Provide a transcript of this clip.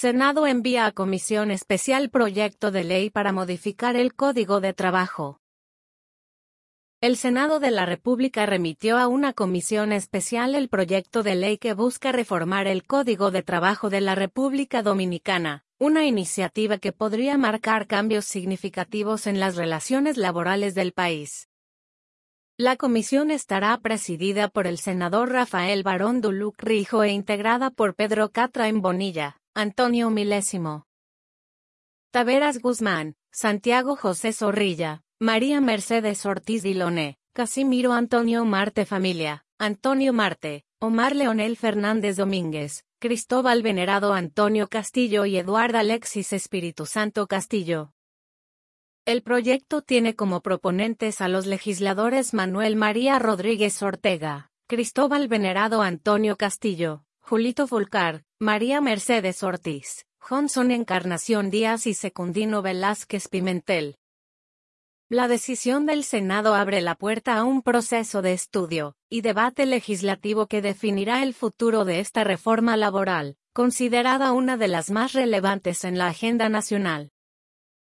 Senado envía a Comisión Especial proyecto de ley para modificar el Código de Trabajo. El Senado de la República remitió a una comisión especial el proyecto de ley que busca reformar el Código de Trabajo de la República Dominicana, una iniciativa que podría marcar cambios significativos en las relaciones laborales del país. La comisión estará presidida por el senador Rafael Barón Duluc Rijo e integrada por Pedro Catrain Bonilla, Antonio Milésimo Taveras Guzmán, Santiago José Zorrilla, María Mercedes Ortiz Diloné, Casimiro Antonio Marte Familia, Antonio Marte, Omar Leonel Fernández Domínguez, Cristóbal Venerado Antonio Castillo y Eduardo Alexis Espíritu Santo Castillo. El proyecto tiene como proponentes a los legisladores Manuel María Rodríguez Ortega, Cristóbal Venerado Antonio Castillo, Julito Fulcar, María Mercedes Ortiz, Johnson Encarnación Díaz y Secundino Velázquez Pimentel. La decisión del Senado abre la puerta a un proceso de estudio y debate legislativo que definirá el futuro de esta reforma laboral, considerada una de las más relevantes en la agenda nacional.